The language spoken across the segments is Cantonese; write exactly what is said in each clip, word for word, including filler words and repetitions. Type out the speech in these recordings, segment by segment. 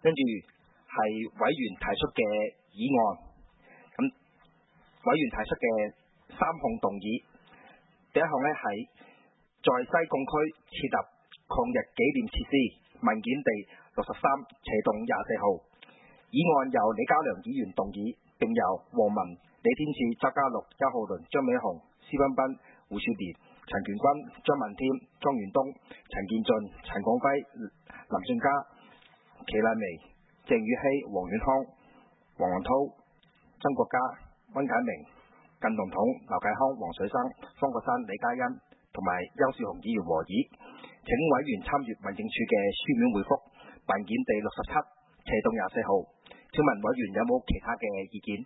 跟住係委員提出嘅議案。咁委員提出嘅三項動議，第一項呢係在西貢區設立抗日紀念設施，文件地六十三斜棟廿四號。議案由李家良議員動議，並由黃文、李天賜、周家樂、周浩麟、張美雄、施彬彬、胡雪蓮、陳權軍、張文添、莊元東、陳建俊、陳廣輝、林俊嘉、祁麗薇、鄭宇希、黃遠康、黃宏滔、曾國嘉、温啟明、靳彤彤、劉繼康、黃水生、方國珊、李嘉欣同埋丘樹雄議員和議，請委員參閱民政處嘅書面回覆，文件地六十七斜棟廿四號。請問委員有冇其他嘅意見？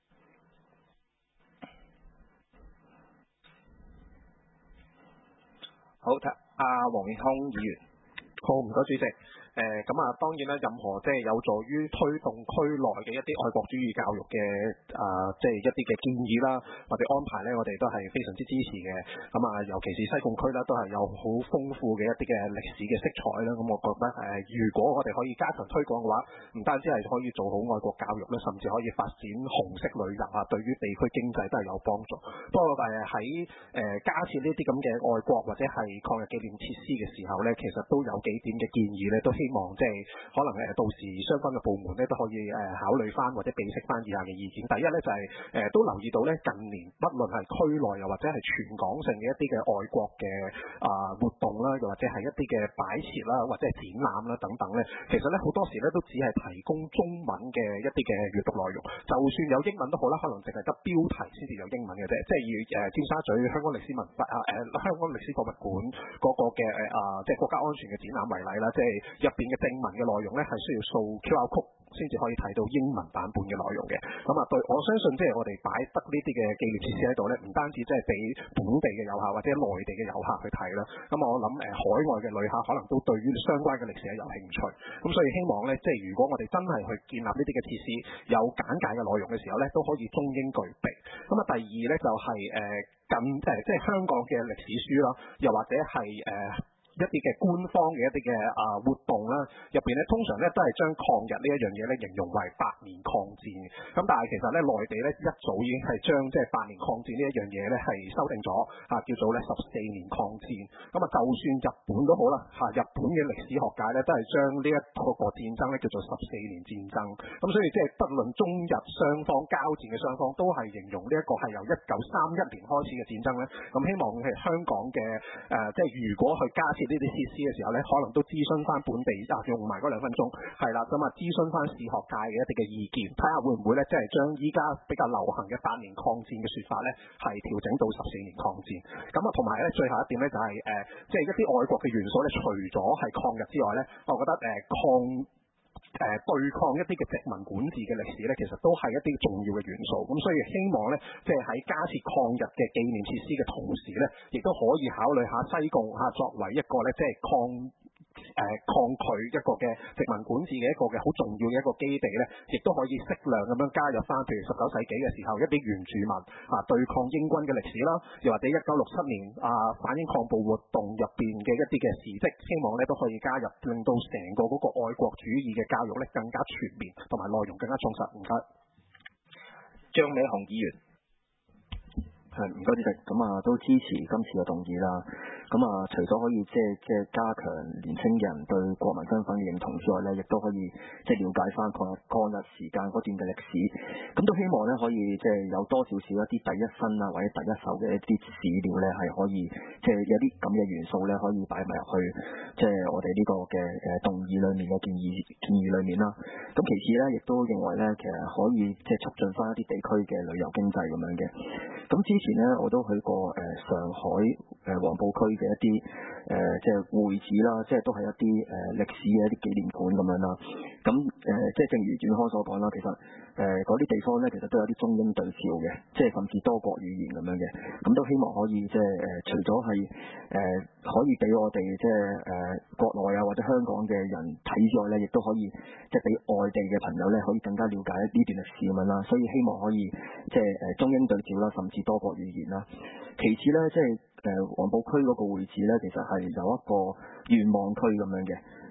好，阿黃遠康議員。 好，唔該主席。誒咁啊，當然啦，任何即係有助於推動區內嘅一啲愛國主義教育嘅啊，即係一啲嘅建議啦，或者安排咧，我哋都係非常之支持嘅。咁啊，尤其是西貢區咧，都係有好豐富嘅一啲嘅歷史嘅色彩啦。咁我覺得誒，如果我哋可以加強推廣嘅話，唔單止係可以做好愛國教育咧，甚至可以發展紅色旅遊啊，對於地區經濟都係有幫助。不過誒喺誒加設呢啲咁嘅愛國或者係抗日紀念設施嘅時候咧，其實都有幾點嘅建議咧，都希望即係可能誒到時相關嘅部門咧都可以誒考慮翻或者備悉翻以下嘅意見。第一咧就係、是、誒都留意到咧近年不論係區內又或者係全港性嘅一啲嘅愛國嘅啊活動啦，又或者係一啲嘅擺設啦，或者係展覽啦等等咧，其實咧好多時咧都只係提供中文嘅一啲嘅閱讀內容，就算有英文都好啦，可能淨係得標題先至有英文嘅啫。即係以誒尖沙咀香港歷史文化啊誒香港歷史博物館嗰個嘅誒啊即係國家安全嘅展覽為例啦，即係入邊嘅正文嘅內容咧係需要掃 Q R code先至可以睇到英文版本嘅內容嘅。咁啊，對我相信即係我哋擺得呢啲嘅紀念設施喺度咧，唔單止即係俾本地嘅遊客或者內地嘅遊客去睇啦。咁我諗誒海外嘅旅客可能都對於相關嘅歷史係有興趣。咁所以希望咧，即係如果我哋真係去建立呢啲嘅設施，有簡介嘅內容嘅時候咧，都可以中英具備。咁啊，第二咧就係誒近誒即係香港嘅歷史書啦，又或者係誒。一啲嘅官方嘅一啲嘅啊活動啦，入邊咧通常咧都係將抗日呢一樣嘢咧形容為百年抗戰嘅。咁但係其實咧內地咧一早已經係將即係百年抗戰呢一樣嘢咧係修訂咗啊，叫做咧十四年抗戰。咁啊，就算日本都好啦嚇，日本嘅歷史學界咧都係將呢一個個戰爭咧叫做十四年戰爭。咁所以即係不論中日雙方交戰嘅雙方都係形容呢一個係由一九三一年開始嘅戰爭咧。咁希望係香港嘅誒、呃，即係如果去加設呢啲設施嘅時候咧，可能都諮詢翻本地啊，用埋嗰兩分鐘係啦，咁啊諮詢翻史學界嘅一啲嘅意見，睇下會唔會咧，即係將依家比較流行嘅百年抗戰嘅説法咧，係調整到十四年抗戰。咁啊，同埋咧，最後一點咧就係、是、誒、呃，即係一啲愛國嘅元素咧，除咗係抗日之外咧，我覺得誒、呃、抗。誒、呃、對抗一啲嘅殖民管治嘅歷史咧，其實都係一啲重要嘅元素。咁所以希望咧，即係喺加設抗日嘅紀念設施嘅同時咧，亦都可以考慮下西貢嚇作為一個咧，即係抗誒、呃、抗拒一個嘅殖民管治嘅一個嘅好重要嘅一個基地咧，亦都可以適量咁樣加入翻，譬如十九世紀嘅時候一啲原住民啊對抗英軍嘅歷史啦，又或者一九六七年啊反英抗暴活動入邊嘅一啲嘅事蹟，希望咧都可以加入，令到成個嗰個愛國主義嘅教育咧更加全面，同埋內容更加充實。唔該， 張美雄議員。 係唔該主席，咁啊都支持今次嘅動議啦。咁啊，除咗可以即係即係加強年輕人對國民身份嘅認同之外咧，亦都可以即係了解翻抗日抗日時間嗰段嘅歷史。咁都希望咧可以即係有多少少一啲第一身啊或者第一手嘅一啲史料咧，係可以即係有啲咁嘅元素咧，可以擺埋入去即係我哋呢個嘅誒動議裏面嘅建議建議裏面啦。咁其次咧，亦都認為咧，其實可以即係促進翻一啲地區嘅旅遊經濟咁樣嘅。咁之前咧，我都去過誒、呃、上海誒黃埔區嘅一啲誒、呃、即係會址啦，即係都係一啲誒、呃、歷史嘅一啲紀念館咁樣啦。咁誒、呃、即係正如展開所講啦，其實誒嗰啲地方咧，其實都有啲中英對照嘅，即係甚至多國語言咁樣嘅。咁都希望可以即係誒、呃，除咗係誒可以俾我哋即係誒、呃、國內啊或者香港嘅人睇之外咧，亦都可以即係俾外地嘅朋友咧，可以更加了解呢段歷史咁樣啦。所以希望可以即係誒中英對照啦，甚至多國語言啦。其次咧，即係誒黃埔區嗰個會址咧，其實係有一個願望區咁樣嘅。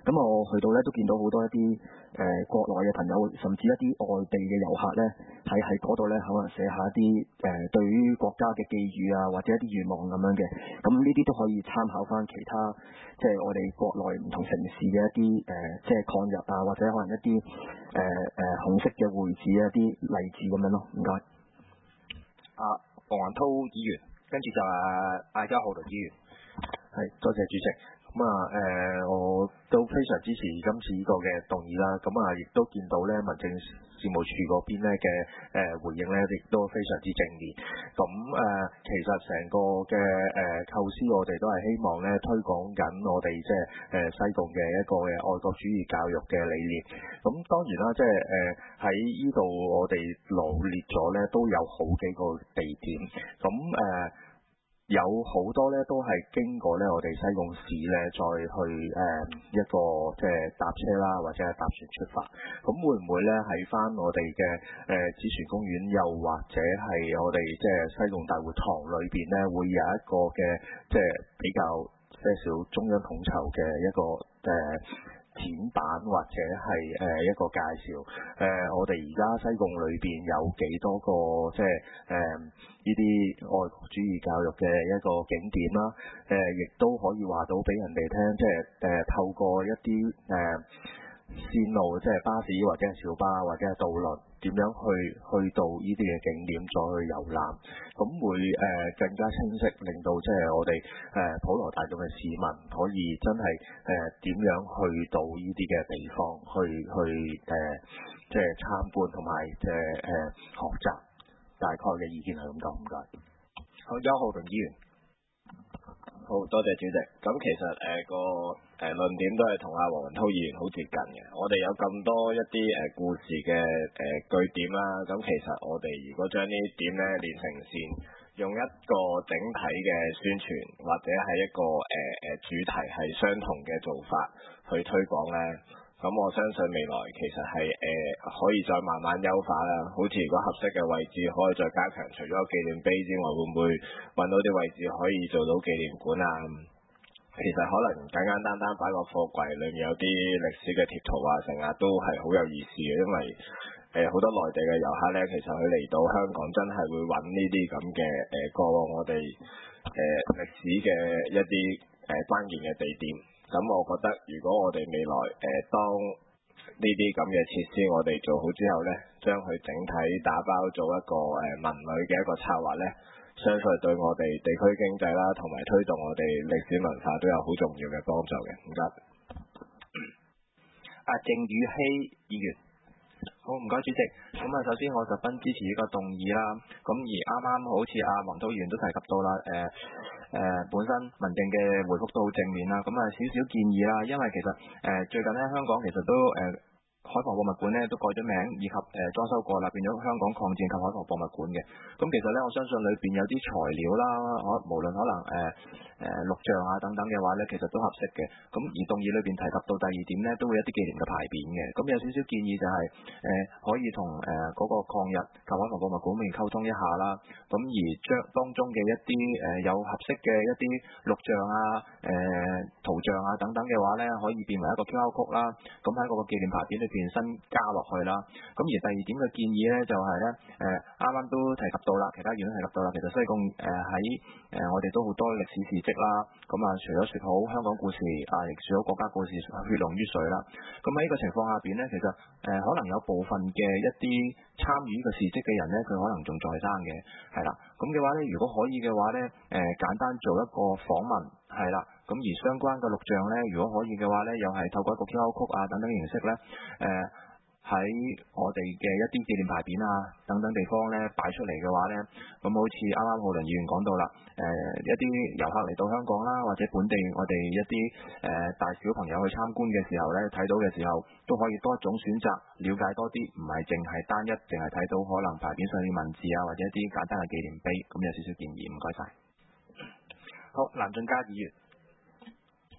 咁我去到咧都見到好多一啲誒、呃、國內嘅朋友，甚至一啲外地嘅遊客咧，喺喺嗰度咧可能寫下一啲誒、呃、對於國家嘅寄語啊，或者一啲願望咁樣嘅。咁呢啲都可以參考翻其他即係我哋國內唔同城市嘅一啲誒、呃、即係抗日啊，或者可能一啲誒誒紅色嘅會址一啲例子咁樣咯。唔該。 啊，黃宏滔議員，跟住就係阿邱浩麟議員。 係，多謝主席。咁啊，誒、呃，我都非常支持今次呢個嘅動議啦。咁啊，亦都見到咧，民政事務處嗰邊咧嘅誒回應咧，亦都非常之正面。咁誒、呃，其實成個嘅誒、呃、構思，我哋都係希望咧推廣緊我哋即係誒西貢嘅一個嘅愛國主義教育嘅理念。咁當然啦，即係誒喺呢度我哋羅列咗咧，都有好幾個地點。咁誒。呃有好多咧都係經過咧我哋西貢市咧再去誒、呃、一個即係搭車啦，或者係搭船出發。咁會唔會咧喺翻我哋嘅誒紫泉公園，又或者係我哋即係西貢大會堂裏邊咧，會有一個嘅即係比較些少中央統籌嘅一個誒、呃展板或者係誒一個介紹，誒、呃、我哋而家西貢裏邊有幾多個即係誒呢啲愛國主義教育嘅一個景點啦，誒、呃、亦都可以話到俾人哋聽，即係誒、呃、透過一啲誒、呃、線路，即係巴士或者係小巴或者係渡輪，點樣去去到呢啲嘅景點再去遊覽，咁會誒、呃、更加清晰，令到即係我哋誒、呃、普羅大眾嘅市民可以真係誒點樣去到呢啲嘅地方去去誒、呃、即係參觀同埋即係誒學習，大概嘅意見係咁講，唔該。 好，邱浩麟議員。 好多謝主席。咁其實誒、呃、個誒論、呃、點都係同阿黃宏滔議員好接近嘅。我哋有咁多一啲誒、呃、故事嘅誒、呃、據點啦。咁其實我哋如果將呢啲點咧連成線，用一個整體嘅宣傳或者係一個誒誒、呃、主題係相同嘅做法去推廣咧。咁我相信未來其實係誒、呃、可以再慢慢優化啦。好似如果合適嘅位置可以再加強，除咗紀念碑之外，會唔會揾到啲位置可以做到紀念館啊？其實可能簡簡單單擺個貨櫃裏面有啲歷史嘅貼圖啊，成日都係好有意思嘅。因為誒好、呃、多內地嘅遊客咧，其實佢嚟到香港真係會揾呢啲咁嘅誒過往我哋誒歷史嘅一啲誒、呃、關鍵嘅地點。咁我覺得，如果我哋未來誒、呃、當呢啲咁嘅設施我哋做好之後咧，將佢整體打包做一個誒、呃、文旅嘅一個策劃咧，相信對我哋地區經濟啦，同埋推動我哋歷史文化都有好重要嘅幫助嘅。唔該。 阿鄭宇希議員。 好，唔該主席。咁啊，首先我十分支持呢個動議啦。咁而啱啱好似阿黃滔議員都提及到啦，誒、呃、誒、呃、本身民政嘅回覆都好正面啦。咁啊，少少建議啦，因為其實誒、呃、最近咧香港其實都誒。呃海防博物館咧都改咗名，以及誒、呃、裝修過啦，變咗香港抗戰及海防博物館嘅。咁其實咧，我相信裏邊有啲材料啦，可無論可能誒誒錄像啊等等嘅話咧，其實都合適嘅。咁而動議裏邊提及到第二點咧，都會有一啲紀念嘅牌匾嘅。咁有少少建議就係、是、誒、呃、可以同誒嗰個抗日及海防博物館面溝通一下啦。咁而將當中嘅一啲誒、呃、有合適嘅一啲錄像啊、誒、呃、圖像啊等等嘅話咧，可以變為一個 Q R code 啦。咁喺嗰個紀念牌匾裏邊新加落去啦，咁而第二點嘅建議咧就係咧，誒啱啱都提及到啦，其他議員都提及到啦，其實西貢誒喺誒我哋都好多歷史事蹟啦，咁啊除咗説好香港故事啊，亦説好國家故事，血濃於水啦，咁喺呢個情況下邊咧，其實誒、呃、可能有部分嘅一啲參與呢個事蹟嘅人咧，佢可能仲在生嘅，係啦，咁嘅話咧，如果可以嘅話咧，誒、呃、簡單做一個訪問，係啦。咁而相關嘅錄像咧，如果可以嘅話咧，又係透過一個 Q R code 啊等等嘅形式咧，誒、呃、喺我哋嘅一啲紀念牌匾啊等等地方咧擺出嚟嘅話咧，咁好似啱啱浩麟議員講到啦，誒、呃、一啲遊客嚟到香港啦，或者本地我哋一啲誒、呃、大小朋友去參觀嘅時候咧，睇到嘅時候都可以多一種選擇，了解多啲，唔係淨係單一，淨係睇到可能牌匾上嘅文字啊，或者一啲簡單嘅紀念碑，咁有少少建議，唔該晒。 好，藍俊佳議員。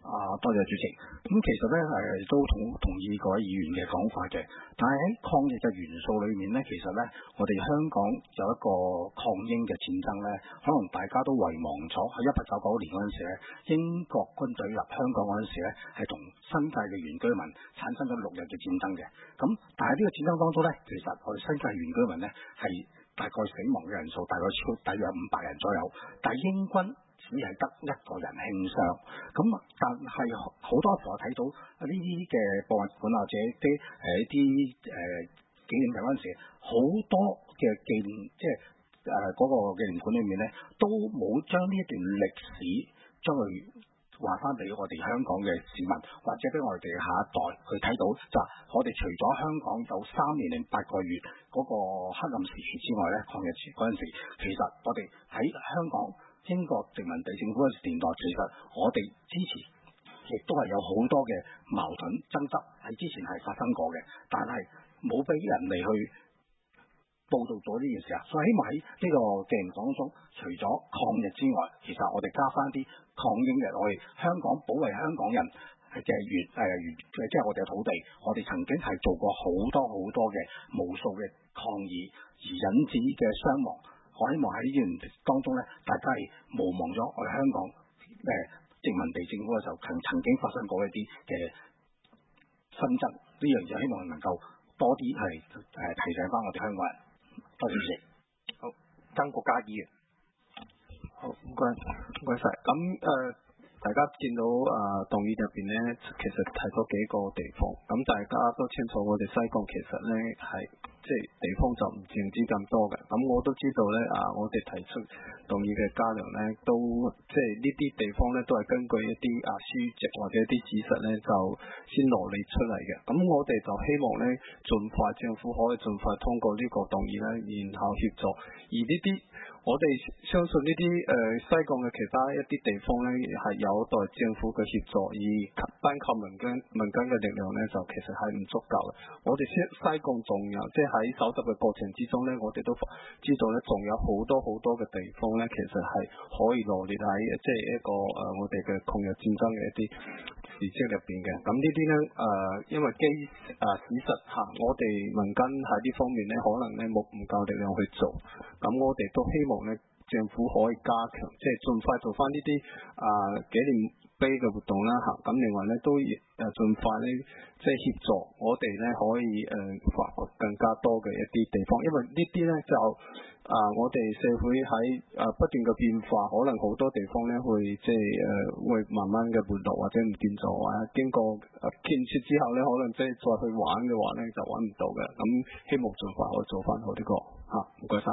啊，多謝主席。咁其實咧係都同同意各位議員嘅講法嘅，但係喺抗疫嘅元素裏面咧，其實咧我哋香港有一個抗英嘅戰爭咧，可能大家都遺忘咗喺一八九九年嗰陣時咧，英國軍隊入香港嗰陣時咧，係同新界嘅原居民產生咗六日嘅戰爭嘅。咁但係呢個戰爭當中咧，其實我哋新界原居民咧係大概死亡嘅人數大概超大約五百人左右，但係英軍只係得一個人輕傷，咁但係好多時候睇到呢啲嘅博物館或者啲誒一啲誒紀念品嗰陣時，好多嘅紀念即係誒嗰個紀念館裏面咧，都冇將呢一段歷史將佢話翻俾我哋香港嘅市民，或者俾我哋下一代去睇到，就係我哋除咗香港有三年零八個月嗰個黑暗時期之外咧，抗日嗰陣時，其實我哋喺香港英國殖民地政府嘅年代，其實我哋支持亦都係有好多嘅矛盾爭執喺之前係發生過嘅，但係冇俾人哋去報導咗呢件事啊！所以希望喺呢個紀念當中，除咗抗日之外，其實我哋加翻啲抗英嘅，我哋香港保衞香港人嘅原誒原即係我哋嘅土地，我哋曾經係做過好多好多嘅無數嘅抗議而引致嘅傷亡。我希望喺呢段當中咧，大家係無忘咗我哋香港誒殖民地政府嘅時候曾曾經發生過一啲嘅紛爭，呢樣嘢希望能夠多啲係誒提醒翻我哋香港人。多謝主席。 好，曾國家議員。 好，唔該，唔該晒。咁誒、呃，大家見到啊，動議入邊咧，其實提咗幾個地方，咁大家都清楚，我哋西貢其實咧係即係地方就唔淨止咁多嘅。咁我都知道咧啊，我哋提出動議嘅嘉良咧，都即係呢啲地方咧，都係根據一啲啊書籍或者一啲事實咧，就先羅列出嚟嘅。咁我哋就希望咧，盡快政府可以盡快通過呢個動議咧，然後協助。而呢啲我哋相信呢啲誒西貢嘅其他一啲地方咧，係有待政府嘅協助，而單靠民間民間嘅力量咧，就其實係唔足夠嘅。我哋西西貢仲有即係喺搜集嘅過程之中咧，我哋都知道咧，仲有好多好多嘅地方咧，其實係可以羅列喺即係一個誒、呃、我哋嘅抗日戰爭嘅一啲事蹟入邊嘅。咁呢啲咧誒，因為基誒事實嚇，我哋民間喺呢方面咧，可能咧冇唔夠力量去做。咁我哋都希望咧，政府可以加強，即係盡快做翻呢啲啊紀念碑嘅活動啦嚇。咁另外咧都誒盡快咧，即係協助我哋咧可以誒發掘更加多嘅一啲地方，因為呢啲咧就啊我哋社會喺啊不斷嘅變化，可能好多地方咧會即係誒會慢慢嘅沒落或者唔見咗啊。經過建設之後咧，可能即係再去玩嘅話咧就揾唔到嘅。咁希望盡快可以做翻好呢個嚇，唔該晒。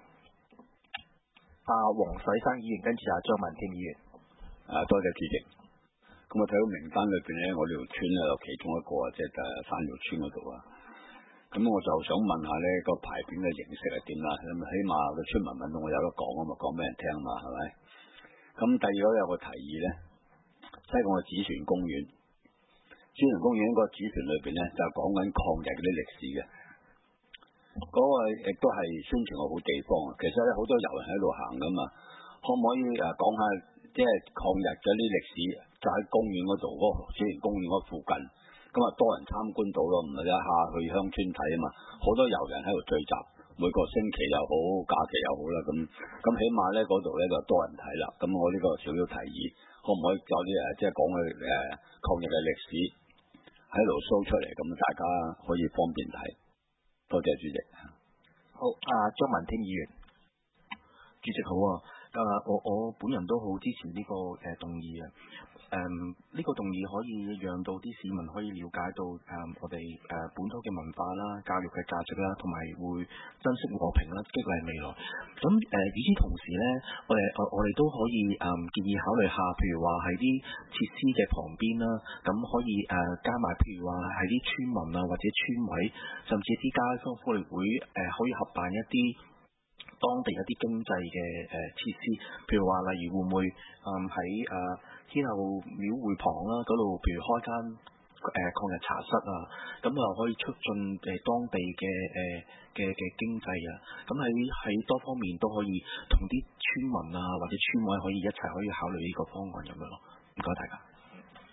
阿黃水生議員，跟住阿張文添議員。 啊，多謝主席。咁我睇到名單裏邊咧，我呢條村咧有其中一個啊，即係誒山寮村嗰度啊。咁我就想問下咧，個牌匾嘅形式係點啦？咁起碼個村民問到我有得講啊嘛，講俾人聽嘛，係咪？咁第二個有個提議咧，西貢嘅紫船公園，紫船公園個紫船裏邊咧就講緊抗日嗰啲歷史嘅。嗰、那個亦都係宣傳個好地方啊！其實咧好多遊人喺度行噶嘛，可唔可以誒講下即係抗日嘅啲歷史？就喺公園嗰度，嗰、那個紫園公園嗰附近，咁啊多人參觀到咯，唔係一下去鄉村睇啊嘛，好多遊人喺度聚集，每個星期又好，假期又好啦，咁咁起碼咧嗰度咧就多人睇啦。咁我呢個少少提議，可唔可以有啲誒即係講嘅誒抗日嘅歷史喺度 show 出嚟，咁大家可以方便睇。多謝主席。 好，阿張文添議員。 主席好啊，誒、呃、我我本人都好支持呢、這個誒、呃、動議啊。誒、呃、呢、這個動議可以讓到啲市民可以了解到誒、呃、我哋誒、呃、本土嘅文化啦、教育嘅價值啦，同埋會珍惜和平啦，激勵未來。咁誒與此同時咧，我哋我我哋都可以誒、呃、建議考慮下，譬如話喺啲設施嘅旁邊啦，咁可以誒、呃、加埋，譬如話喺啲村民啊或者村委，甚至啲街坊福利會誒、呃、可以合辦一啲當地一啲經濟嘅誒設施，譬如話例如會唔會誒喺誒天后廟會旁啦嗰度，譬如開間誒、呃、抗日茶室啊，咁又可以促進誒、呃、當地嘅誒嘅嘅經濟啊，咁喺喺多方面都可以同啲村民啊或者村委可以一齊可以考慮呢個方案咁樣咯。唔該大家。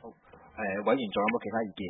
誒、委員仲有冇其他意見？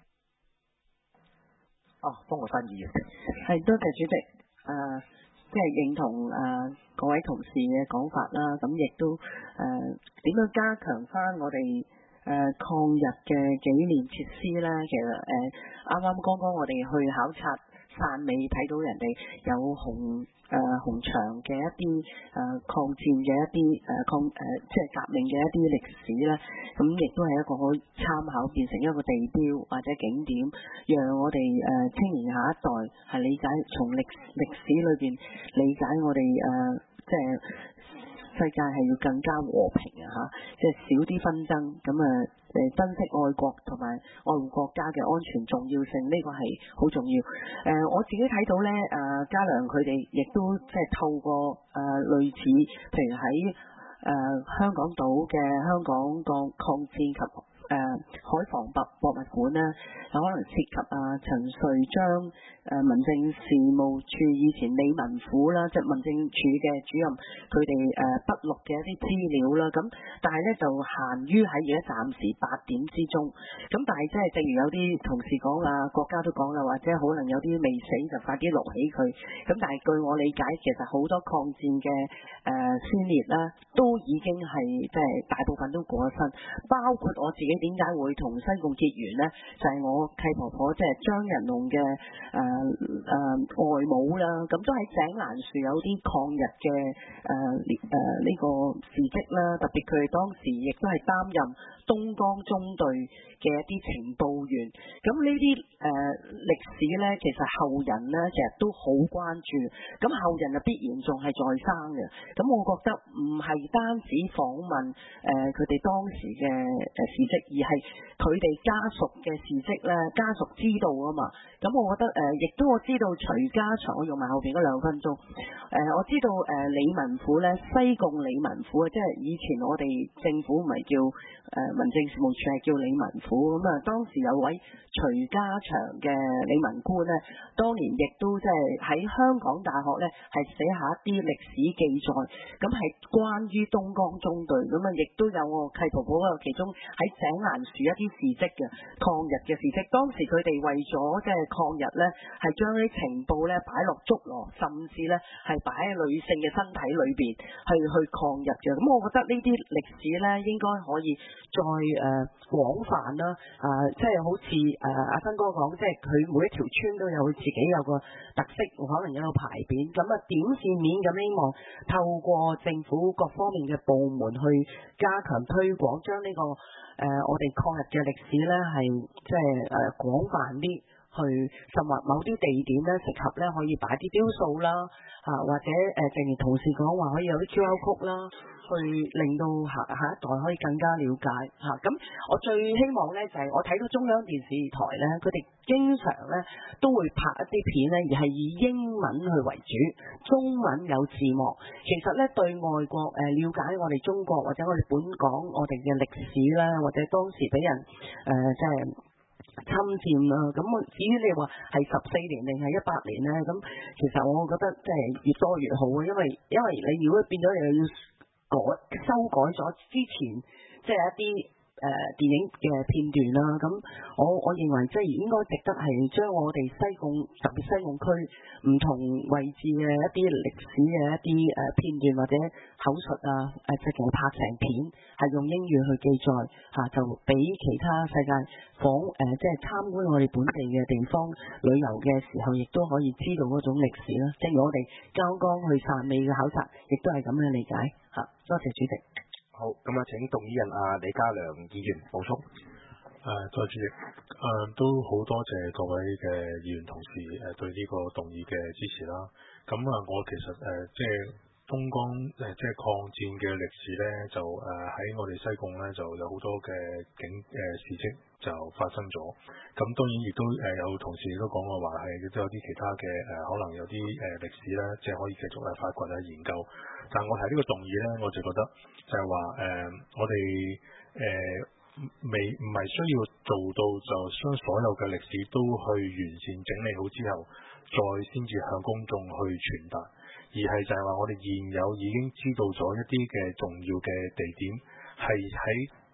哦，方國珊議員。 係，多謝主席。誒、呃，即係認同誒、呃、各位同事嘅講法啦。咁亦都誒點、呃、樣加強翻我哋誒、呃、抗日嘅紀念設施咧？其實誒啱啱剛剛我哋去考察汕尾，睇到人哋有紅誒、呃、紅牆嘅一啲誒、呃、抗戰嘅一啲誒、呃、抗誒、呃、即係革命嘅一啲歷史咧，咁亦都係一個可以參考，變成一個地標或者景點，讓我哋誒、呃、青年下一代係理解從歷歷史裏邊理解我哋誒、呃、即係世界係要更加和平啊嚇，即係少啲紛爭，咁啊誒珍惜愛國同埋愛護國家嘅安全重要性，呢、這個係好重要。誒、呃、我自己睇到咧，誒、呃、嘉良佢哋亦都即係透過誒、呃、類似，譬如喺誒、呃、香港島嘅香港個抗戰及誒、呃、海防博博物館咧，有可能涉及啊陳瑞章誒民政事務處以前理民府啦，即係民政處嘅主任，佢哋誒筆錄嘅一啲資料啦。咁但係咧就限於喺而家暫時八點之中。咁但係即係正如有啲同事講啦，國家都講啦，或者可能有啲未死就快啲錄起佢。咁但係據我理解，其實好多抗戰嘅誒、呃、先烈啦，都已經係即係大部分都過咗身，包括我自己點解會同西貢結緣咧？就係、是、我契婆婆即係張仁龍嘅誒誒外母啦，咁都喺井欄樹有啲抗日嘅誒誒呢個事蹟啦，特別佢哋當時亦都係擔任東江中隊嘅一啲情報員，咁呢啲誒歷史咧，其實後人咧其實都好關注，咁後人啊必然仲係在生嘅，咁我覺得唔係單止訪問誒佢哋當時嘅誒事蹟，而係佢哋家屬嘅事蹟咧，家屬知道啊嘛，咁我覺得誒亦、呃、都我知道徐家祥，我用埋後邊嗰兩分鐘，誒、呃、我知道誒、呃、理民府咧，西貢理民府啊，即係以前我哋政府唔係叫誒、呃、民政事務處，係叫理民府，咁啊當時有位徐家祥嘅理民官咧，當年亦都即係喺香港大學咧係寫下一啲歷史記載，咁係關於東江中隊，咁啊亦都有我契婆婆嗰個其中喺井欄樹一啲事蹟嘅抗日嘅事蹟，當時佢哋為咗即係抗日咧，係將啲情報咧擺落竹籮，甚至咧係擺喺女性嘅身體裏邊去去抗日嘅，咁我覺得呢啲歷史咧應該可以再誒、呃、廣泛啦，啊、呃、即係好似誒阿新哥講，即係佢每一條村都有佢自己有個特色，可能有個牌匾，咁啊點線面咁希望透過政府各方面嘅部門去加強推廣，將呢、這個誒、呃、我哋抗日嘅歷史咧係即係誒廣泛啲，去甚或某啲地點咧適合咧可以擺啲雕塑啦，啊或者誒正如同事講話可以有啲 Q R code 啦，去令到下下一代可以更加了解嚇。咁、啊、我最希望咧就係、是、我睇到中央電視台咧，佢哋經常咧都會拍一啲片咧，而係以英文去為主，中文有字幕。其實咧對外國誒、呃、了解我哋中國或者我哋本港我哋嘅歷史啦，或者當時俾人誒即係侵佔啦，咁至於你話係十四年定係一百年咧，咁其實我覺得即係越多越好啊，因為因為你如果變咗又要改修改咗之前即係一啲誒、呃、電影嘅片段啦，咁我我認為即係應該值得係將我哋西貢特別西貢區唔同位置嘅一啲歷史嘅一啲誒片段或者口述啊誒直情拍成片，係用英語去記載嚇、啊，就俾其他世界訪誒、呃、即係參觀我哋本地嘅地方旅遊嘅時候，亦都可以知道嗰種歷史啦。正如我哋剛剛去汕尾嘅考察，亦都係咁樣理解嚇、啊。多謝主席。 好，咁啊，請動議人啊李家良議員補充。 誒，多謝主席。誒，都好多謝各位嘅議員同事誒對呢個動議嘅支持啦。咁啊，我其實誒即係東江誒即係抗戰嘅歷史咧，就誒喺我哋西貢咧就有好多嘅景誒事蹟就發生咗。咁當然亦都誒有同事都講過話係亦都有啲其他嘅誒可能有啲誒歷史咧，即係可以繼續誒發掘啊研究。但係我睇呢個動議咧，我就覺得就係話誒我哋誒。呃未唔係需要做到就將所有嘅歷史都去完善整理好之後，再先至向公眾去傳達，而係就係話我哋現有已經知道咗一啲嘅重要嘅地點，係喺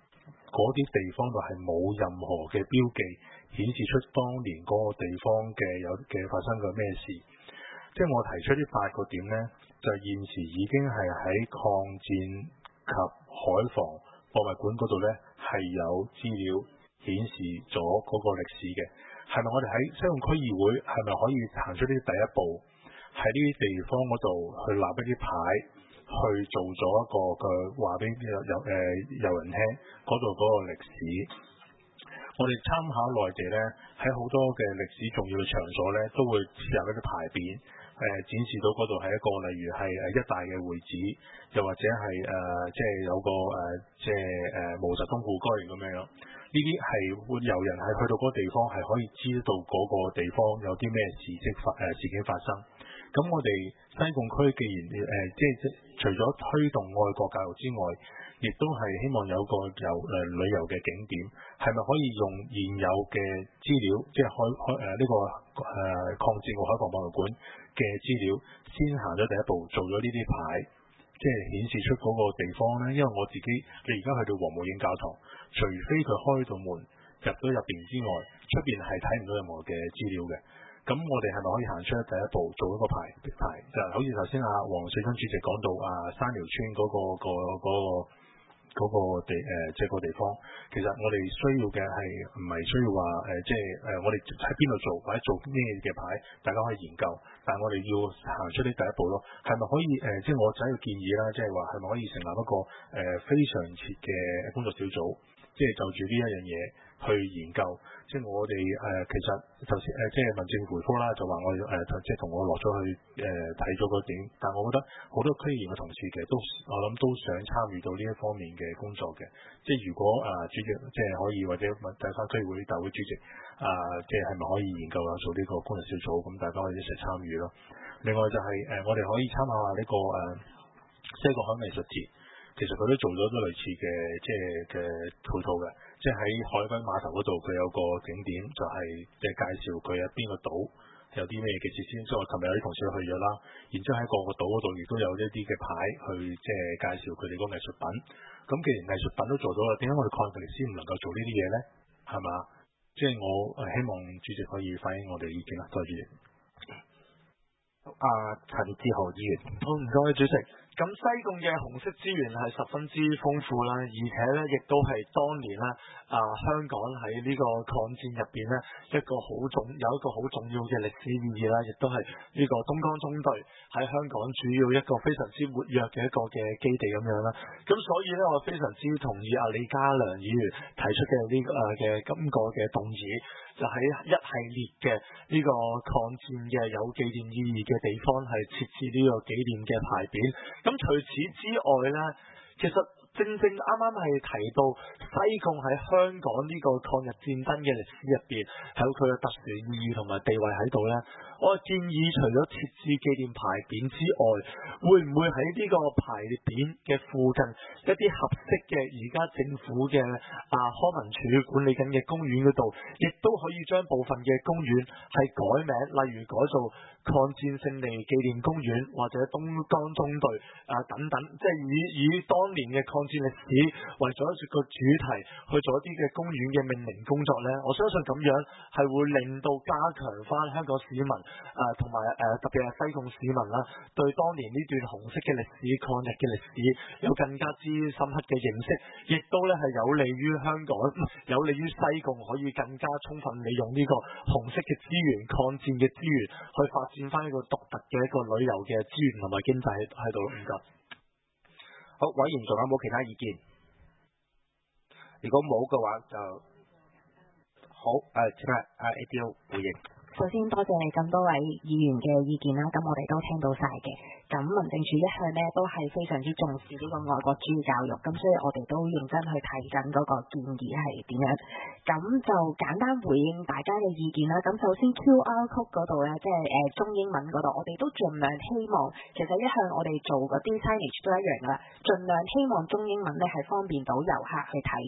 嗰啲地方度係冇任何嘅標記顯示出當年嗰個地方嘅有嘅發生過咩事。即係我提出呢八個點呢，就現時已經係喺抗戰及海防博物館嗰度呢，係有資料顯示咗嗰個歷史嘅。係咪我哋喺西貢區議會係咪可以行出呢啲第一步，喺呢啲地方嗰度去立一啲牌，去做咗一個嘅話俾有有誒有人聽嗰度嗰個歷史？我哋參考內地呢，喺好多嘅歷史重要嘅場所呢，都會設立一啲牌匾，誒、呃、展示到嗰度係一個例如係誒一大嘅會址，又或者係誒、呃、即係有個誒、呃、即係誒毛澤東故居咁樣。呢啲係會有人係去到嗰個地方係可以知道嗰個地方有啲咩事蹟發誒事件發生。咁我哋西貢區既然誒、呃、即係除咗推動愛國教育之外，亦都係希望有個有誒、呃、旅遊嘅景點，係咪可以用現有嘅資料，即係開開誒呢個誒、呃、抗戰和海防博物館嘅資料，先行咗第一步，做咗呢啲牌，即係顯示出嗰個地方咧。因為我自己你而家去到黃埔影教堂，除非佢開到門入到入邊之外，出邊係睇唔到任何嘅資料嘅。咁我哋係咪可以行出第一步，做一個牌牌？就好似頭先阿黃水珍主席講到啊，山寮村嗰、嗰個、嗰個、嗰個、嗰個地誒，即係個地方。其實我哋需要嘅係唔係需要話誒，即係誒，我哋喺邊度做或者做咩嘅牌，大家可以研究。但係我哋要行出呢第一步咯。係咪可以誒、呃？即係我仔嘅建議啦，即係話係咪可以成立一個誒、呃、非常設嘅工作小組，即係就住呢一樣嘢去研究。即係我哋誒、呃，其實就先誒，即係民政回覆啦，就話我誒、呃，即係同我落咗去誒睇咗個點。但係我覺得好多區議員嘅同事其實都我諗都想參與到呢一方面嘅工作嘅。即係如果誒、呃、主席即係可以或者第三區會大會主席啊、呃，即係係咪可以研究下做呢個工作小組，咁大家可以一齊參與咯。另外就係、是、誒、呃，我哋可以參考下呢、這個誒西貢海藝術節。其實佢都做咗啲類似嘅即係嘅配套嘅，即係喺海濱碼頭嗰度，佢有個景點就係即係介紹佢喺邊個島有啲咩嘅設施。即係我琴日有啲同事去咗啦，然之後喺個個島嗰度亦都有一啲嘅牌去即係介紹佢哋個藝術品。咁既然藝術品都做到啦，點解我哋抗日歷史唔能夠做呢啲嘢咧？係嘛？即係我希望主席可以反映我哋意見啦。多謝主席。 阿陳志豪議員， 好，唔該主席。咁西貢嘅紅色資源係十分之豐富啦，而且咧亦都係當年咧啊香港喺呢個抗戰入邊咧一個好重有一個好重要嘅歷史意義啦，亦都係呢個東江中隊喺香港主要一個非常之活躍嘅一個嘅基地咁樣啦。咁所以咧我非常之同意阿李家良議員提出嘅呢、這個誒嘅今個嘅動議，就喺一系列嘅呢個抗戰嘅有紀念意義嘅地方係設置呢個紀念嘅牌匾。咁除此之外咧，其實正正啱啱係提到西貢喺香港呢個抗日戰爭嘅歷史入邊係有佢嘅特殊意義同埋地位喺度咧。我建議除咗設置紀念牌匾之外，會唔會喺呢個牌匾嘅附近一啲合適嘅而家政府嘅啊康文署管理緊嘅公園嗰度，亦都可以將部分嘅公園係改名，例如改做抗戰勝利紀念公園或者東江中隊啊等等，即係以以當年嘅抗戰歷史為咗一個主題去做一啲嘅公園嘅命名工作咧。我相信咁樣係會令到加強翻香港市民誒同埋誒特別係西貢市民啦，對當年呢段紅色嘅歷史、抗日嘅歷史有更加之深刻嘅認識，亦都咧係有利於香港、有利於西貢可以更加充分利用呢個紅色嘅資源、抗戰嘅資源去發展翻一個獨特嘅一個旅遊嘅資源同埋經濟喺喺度。唔該。 好，委員仲有冇其他意見？如果冇嘅話就好。誒、呃，請阿阿 A D O 回應。 首先多謝你咁多位議員嘅意見啦，咁我哋都聽到晒嘅。咁民政處一向咧都係非常之重視呢個愛國主義教育，咁所以我哋都認真去睇緊嗰個建議係點樣。咁就簡單回應大家嘅意見啦。咁首先 Q R code 嗰度咧，即係誒中英文嗰度，我哋都盡量希望，其實一向我哋做嗰啲 signage 都一樣噶啦，盡量希望中英文咧係方便到遊客去睇嘅。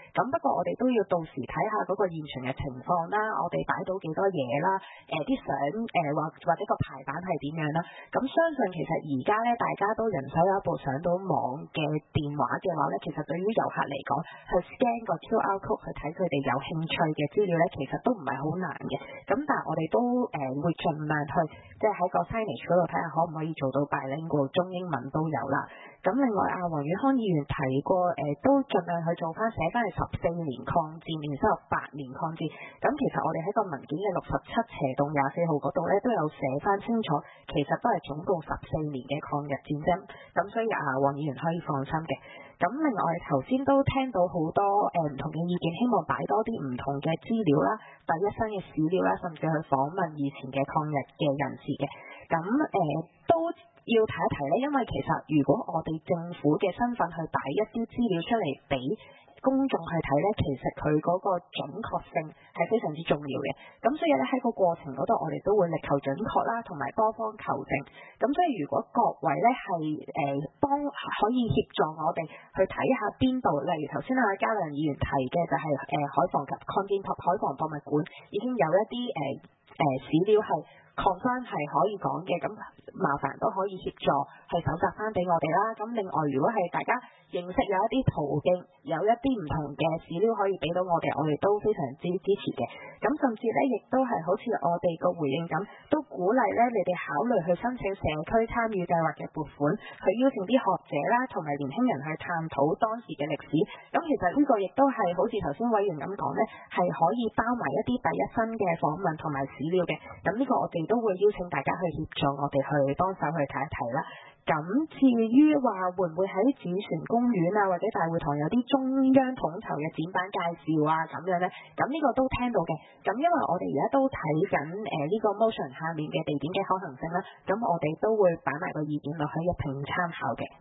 咁不過我哋都要到時睇下嗰個現場嘅情況啦，我哋擺到幾多嘢啦，誒啲相誒或或者個排版係點樣啦。咁相信其實而家咧大家都人手有一部上到網嘅電話嘅話咧，其實對於遊客嚟講，去 scan 個 Q R code 去睇佢哋有興趣嘅資料咧，其實都唔係好難嘅。咁但係我哋都誒、呃、會盡量去即係喺個 signage 嗰度睇下可唔可以做到 bilingual 中英文都有啦。咁另外阿黃遠康議員提過誒、呃，都盡量去做翻寫翻係十四年抗戰，然之後八年抗戰。咁其實我哋喺個文件嘅六十七斜洞廿四號嗰度咧，都有寫翻清楚，其實都係總共十四年嘅抗日戰爭。咁所以啊，黃議員可以放心嘅。咁另外我哋頭先都聽到好多誒唔、呃、同嘅意見，希望擺多啲唔同嘅資料啦、第一身嘅史料啦，甚至去訪問以前嘅抗日嘅人士嘅。咁誒、呃、都要提一提咧，因為其實如果我哋政府嘅身份去擺一啲資料出嚟俾公眾去睇咧，其實佢嗰個準確性係非常之重要嘅。咁所以咧喺個過程嗰度，我哋都會力求準確啦，同埋多方求證。咁所以如果各位咧係誒幫可以協助我哋去睇下邊度，例如頭先阿嘉良議員提嘅就係、是、誒、呃、海防及抗戰及海防博物館已經有一啲誒誒史料係confirm係可以講嘅，咁麻煩都可以協助去搜集翻俾我哋啦。咁另外如果係大家認識有一啲途徑，有一啲唔同嘅史料可以俾到我哋，我哋都非常之支持嘅。咁甚至咧，亦都係好似我哋個回應咁，都鼓勵咧你哋考慮去申請社區參與計劃嘅撥款，去邀請啲學者啦，同埋年輕人去探討當時嘅歷史。咁其實呢個亦都係好似頭先委員咁講咧，係可以包埋一啲第一身嘅訪問同埋史料嘅。咁呢個我哋都會邀請大家去協助我哋去幫手去睇一睇啦。咁至於話會唔會喺紫船公園啊或者大會堂有啲中央統籌嘅展板介紹啊咁樣呢？咁呢個都聽到嘅。咁因為我哋而家都睇緊誒呢個 motion 下面嘅地點嘅可行性啦，咁我哋都會擺埋個意見落去一併參考嘅。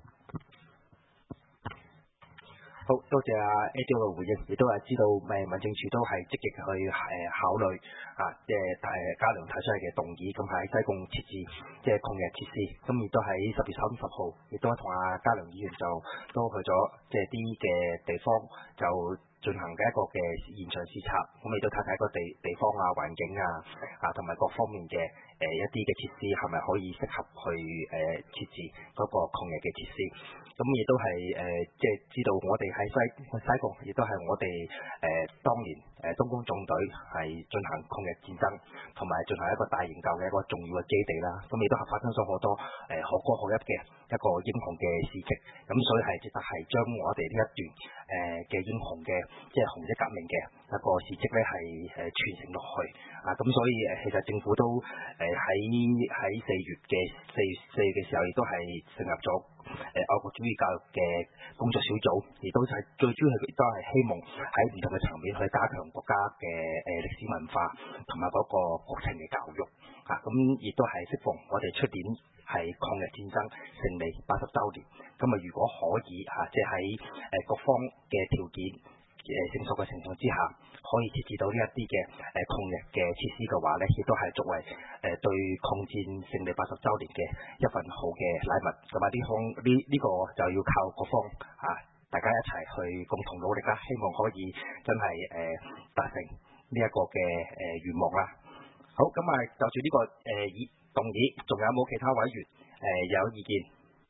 好多謝阿 Eddie 嘅回應，亦都係知道誒民政處都係積極去誒考慮啊，即係誒嘉良提出嚟嘅動議，咁喺西貢設置即係抗日設施，咁亦都喺十月三十號，亦都同阿嘉良議員就都去咗即係啲嘅地方就進行嘅一個嘅現場視察，咁亦都睇睇個地地方啊、環境啊啊同埋各方面嘅誒、呃、一啲嘅設施係咪可以適合去誒、呃、設置嗰個抗日嘅設施，咁亦都係誒、呃、即係知道我哋喺西西貢，亦都係我哋誒、呃、當年誒東江縱隊係進行抗日戰爭，同埋進行一個大營救嘅一個重要嘅基地啦，咁亦都係發生咗好多誒可歌可泣嘅一個英雄嘅事蹟，咁所以係值得係將我哋呢一段誒嘅、呃、英雄嘅即係紅色革命嘅一個事蹟咧，係誒傳承落去啊！咁所以誒，其實政府都誒喺喺四月嘅四四月嘅時候，亦都係成立咗誒愛國主義教育嘅工作小組，亦都係最主要係都係希望喺唔同嘅層面去加強國家嘅誒歷史文化同埋嗰個國情嘅教育啊！咁亦都係適逢我哋出年係抗日戰爭勝利八十週年，咁啊如果可以嚇，即係喺誒各方嘅條件誒成熟嘅情況之下，可以設置到呢一啲嘅誒抗日嘅設施嘅話咧，亦都係作為誒對抗戰勝利八十週年嘅一份好嘅禮物。咁啊呢方呢呢個就要靠各方嚇大家一齊去共同努力啦，希望可以真係誒達成呢一個嘅誒願望啦。好，咁啊就住呢個誒議動議，仲有冇其他委員誒有意見？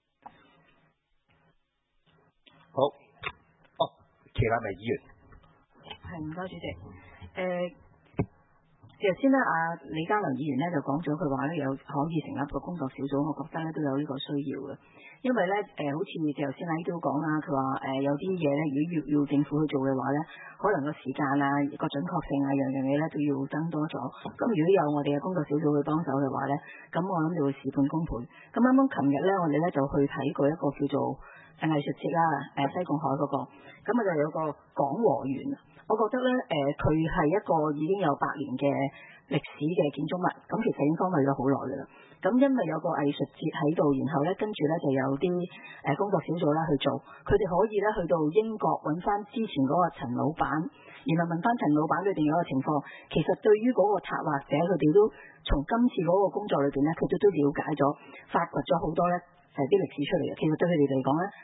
好，哦，祁立明議員。 係，唔該主席。誒、呃，頭先咧，阿李嘉良議員咧就講咗，佢話咧有可以成立一個工作小組，我覺得咧都有呢個需要嘅。因為咧誒、呃，好似頭先阿都講啦，佢話誒有啲嘢咧，如果要要政府去做嘅話咧，可能個時間啊、個準確性啊，樣樣嘢咧都要增多咗。咁如果有我哋嘅工作小組去幫手嘅話咧，咁我諗就會事半功倍。咁啱啱琴日咧，我哋咧就去睇過一個叫做誒藝術節啦，誒西貢海嗰、那個，咁啊就有個廣和園。我覺得咧，誒佢係一個已經有百年嘅歷史嘅建築物，咁其實已經荒廢咗好耐㗎啦。咁因為有個藝術節喺度，然後咧跟住咧就有啲誒工作小組啦去做，佢哋可以咧去到英國揾翻之前嗰個陳老闆，然後問翻陳老闆裏邊嗰個情況。其實對於嗰個策劃者，佢哋都從今次嗰個工作裏邊咧，佢哋都了解咗、發掘咗好多咧誒啲歷史出嚟嘅。其實對佢哋嚟講咧，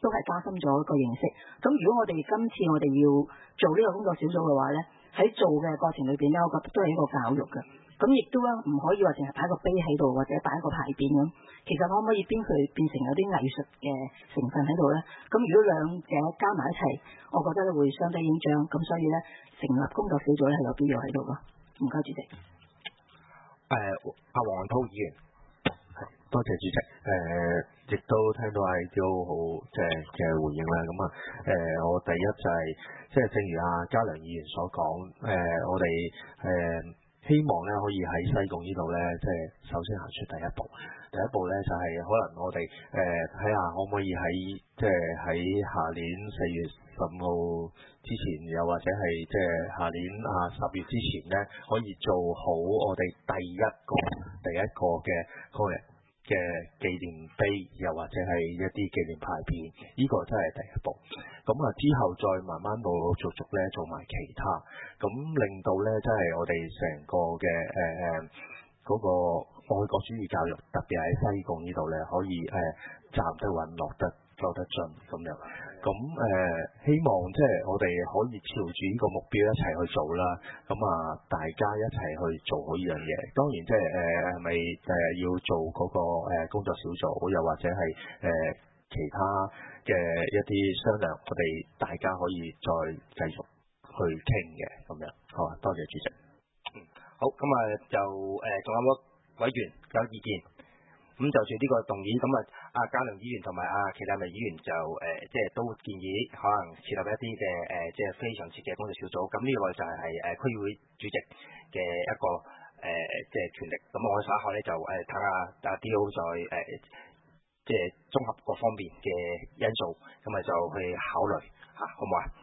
都係加深咗一個認識。咁如果我哋今次我哋要做呢個工作小組嘅話咧，喺做嘅過程裏邊咧，我覺得都係一個教育嘅。咁亦都咧唔可以話淨係擺個碑喺度，或者擺一個牌匾咁。其實可唔可以邊佢變成有啲藝術嘅成分喺度咧？咁如果兩者加埋一齊，我覺得咧會相得益彰。咁所以咧，成立工作小組咧係有必要喺度咯。唔該，主席。 誒，阿黃雲滔議員，係多謝主席。誒，亦都聽到阿都好即係嘅回應啦。咁啊，誒，我第一就係即係正如阿嘉良議員所講，誒，我哋誒。希望咧可以喺西貢呢度咧，即係首先行出第一步。第一步咧就係、是、可能我哋誒睇下可唔可以喺即係喺下年四月十五號之前，又或者係即係下年啊十月之前咧，可以做好我哋第一個第一個嘅抗日嘅紀念碑，又或者係一啲紀念牌匾，呢、這個真係第一步。咁啊之後再慢慢陸陸續續咧做埋其他，咁令到咧真係我哋成個嘅誒誒嗰個愛國主義教育，特別喺西貢呢度咧，可以誒、呃、站得穩，落得落得盡咁樣。咁誒、呃、希望即係我哋可以朝住呢個目標一齊去做啦。咁啊，大家一齊去做好呢樣嘢。當然即係誒係咪誒要做嗰個誒工作小組，又或者係誒、呃、其他嘅一啲商量，我哋大家可以再繼續去傾嘅咁樣。好啊，多謝主席。 嗯，好，咁啊就誒仲、呃、有冇委員有意見？咁就住呢個動議，咁啊阿嘉良議員同埋阿祁達明議員就誒、呃、即係都建議可能設立一啲嘅誒即係非常設嘅工作小組。咁呢個就係係誒區議會主席嘅一個誒、呃、即係權力。咁我稍後咧就誒睇下阿 D O 再誒。呃即係綜合各方面嘅因素，咁咪就去考慮嚇，好唔好啊？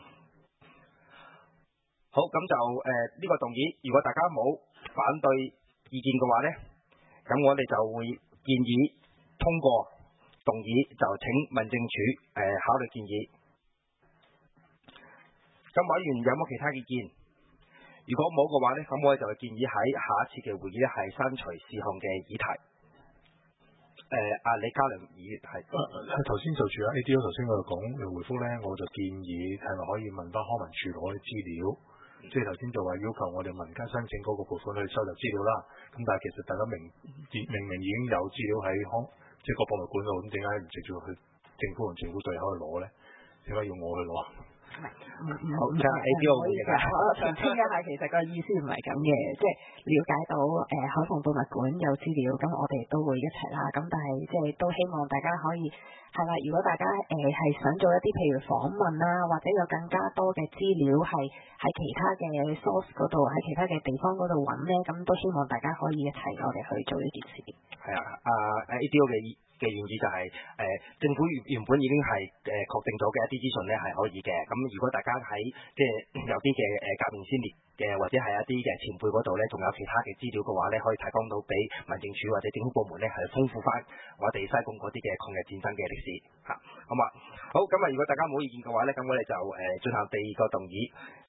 好，咁就誒呢、呃這個動議，如果大家冇反對意見嘅話咧，咁我哋就會建議通過動議，就請民政處誒、呃、考慮建議。咁委員有冇其他意見？如果冇嘅話咧，咁我哋就會建議喺下一次嘅會議咧係刪除事項嘅議題。誒，阿李嘉良議員係， 頭先就住阿 A D O 頭先我哋講回覆咧，我就建議係咪可以問翻康文署攞啲資料，嗯、即係頭先就話要求我哋民間申請嗰個撥款去收集資料啦。咁但係其實大家明明明已經有資料喺康即係個博物館度，咁點解唔直接去政府同政府對口去攞咧？點解要我去攞？ 唔唔唔， 好，就 A D O 嘅。 我澄清一下，其實個意思唔係咁嘅，即係了解到誒海防博物館有資料，咁我哋都會一齊啦。咁但係即係都希望大家可以係啦。如果大家誒係、呃、想做一啲譬如訪問啦，或者有更加多嘅資料係喺其他嘅 source 嗰度，喺其他嘅地方嗰度揾咧，咁都希望大家可以一齊我哋去做呢件事。 係啊，阿 A D O 嘅嘅建議就係、是、誒、呃、政府原原本已經係誒確定咗嘅一啲資訊咧係可以嘅。咁如果大家喺即係有啲嘅誒革命先烈嘅，或者係一啲嘅前輩嗰度咧，仲有其他嘅資料嘅話咧，可以提供到俾民政處或者政府部門咧，係豐富翻我哋西貢嗰啲嘅抗日戰爭嘅歷史嚇。好嘛，好咁啊！如果大家冇意見嘅話咧，咁我哋就誒進行第二個動議。